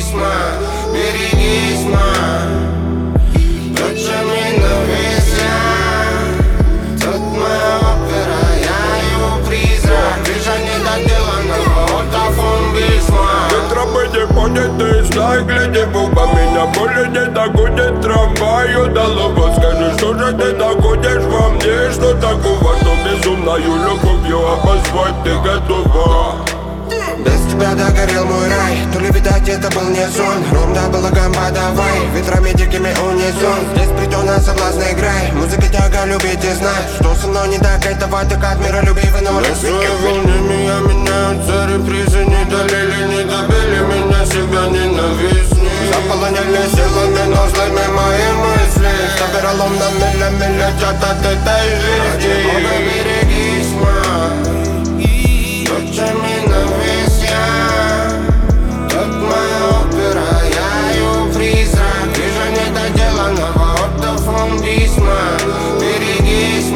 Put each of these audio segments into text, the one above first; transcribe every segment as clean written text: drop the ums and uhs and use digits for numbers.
письма, берегись, ночами навися. Тут моя опера, я его призрак. Крыша недоделанного ортофон-письма. Тропы не ходят, ты знай, гляди в оба. Меня более не догонит трамваю долго. Скажи, что же ты находишь во мне? Что такого, что безумною любовью обозвать ты готова? Без тебя догорел мой рай. То ли, видать, это был не сон. Ром да балаган подавай, ветрами дикими унисон. Здесь придёт соблазный играй. Музыка тяга любить и знать, что со мной не так, этого так от мира любви вино. На своей волне меня меняются репризы. Не долили, не добили меня, себя ненавистни. Заполоняли силами, но злыми мои мысли. Что вероломно миля летят от этой жизни. Берегись, ночами навися. Тут моя опера, я ее призрак. Вижу недоделанного ортофон-письма. Берегись,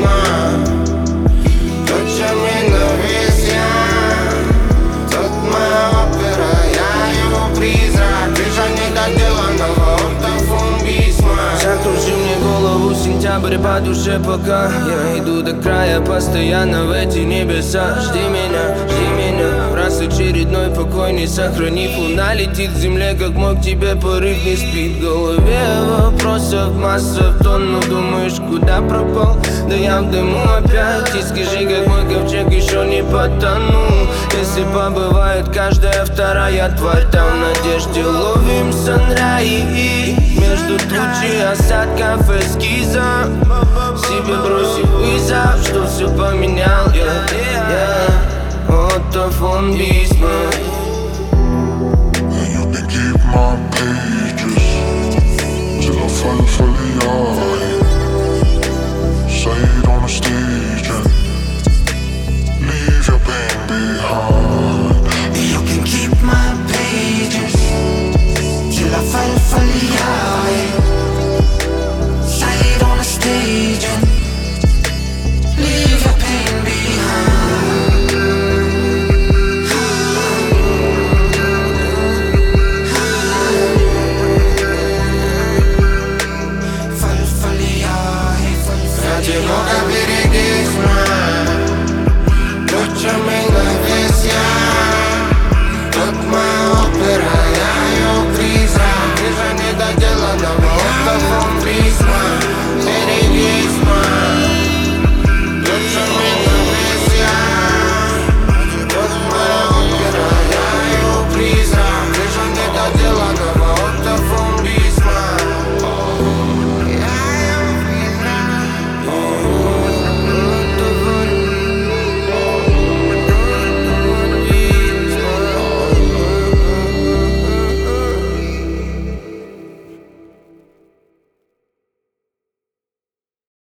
ночами навися. Тут моя опера, я ее призрак. Вижу недоделанного ортофон-письма. Закружи мне голову, сентябрь по душе пока. Я иду до края, постоянно в эти небеса. Жди меня, раз очередной покой не сохранив. Луна летит к земле, как мог тебе порыв не спит. В голове вопросов масса в тонну. Думаешь, куда пропал? Да я в дыму опять. И скажи, как мой ковчег еще не потонул. Если побывает каждая вторая тварь там в надежде ловим санраи. Между тучи осадков эскиза себе бросив вызов, что все поменял я. Ортофон-письма. And you can keep my pages till I fall for the eye. Say it on the stage and leave your pain behind. You can keep my pages till I fall for the